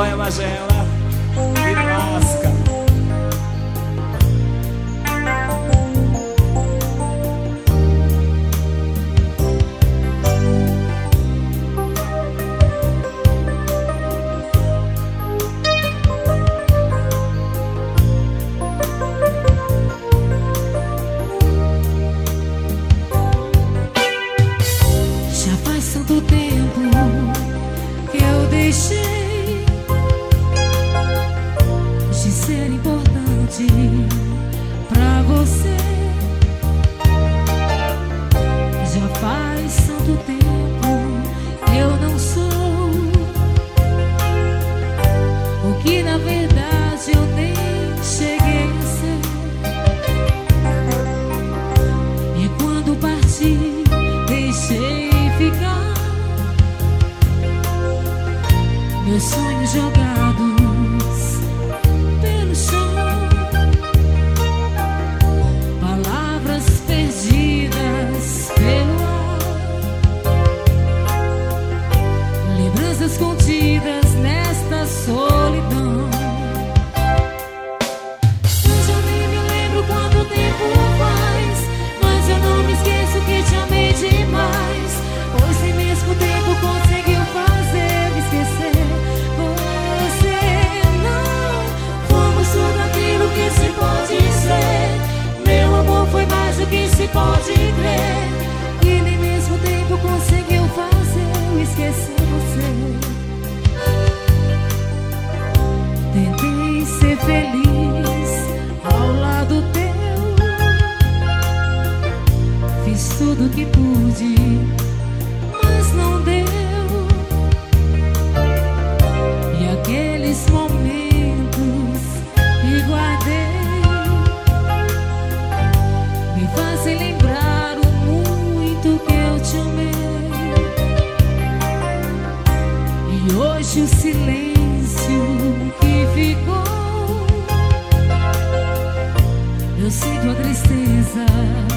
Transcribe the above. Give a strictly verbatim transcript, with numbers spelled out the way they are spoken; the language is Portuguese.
Olha, Magela, que lasca. Tanto tempo que eu deixei de ser importante pra você. Já faz tanto tempo que eu não sou o que na verdade eu nem cheguei a ser. E quando parti, deixei ficar meus sonhos jogados pelo chão, palavras perdidas pelo ar, lembranças contidas nesta solidão. Eu já nem me lembro quanto tempo faz, mas eu não me esqueço que te amei demais. Pois se mesmo tempo conseguiu fazer me esquecer, que se pode ser, meu amor foi mais do que se pode crer, e nem mesmo tempo conseguiu fazer eu esquecer você. Tentei ser feliz ao lado teu, fiz tudo que pude, mas não deu. E aqueles momentos que guardei me fazem lembrar o muito que eu te amei. E hoje o silêncio que ficou, eu sinto a tristeza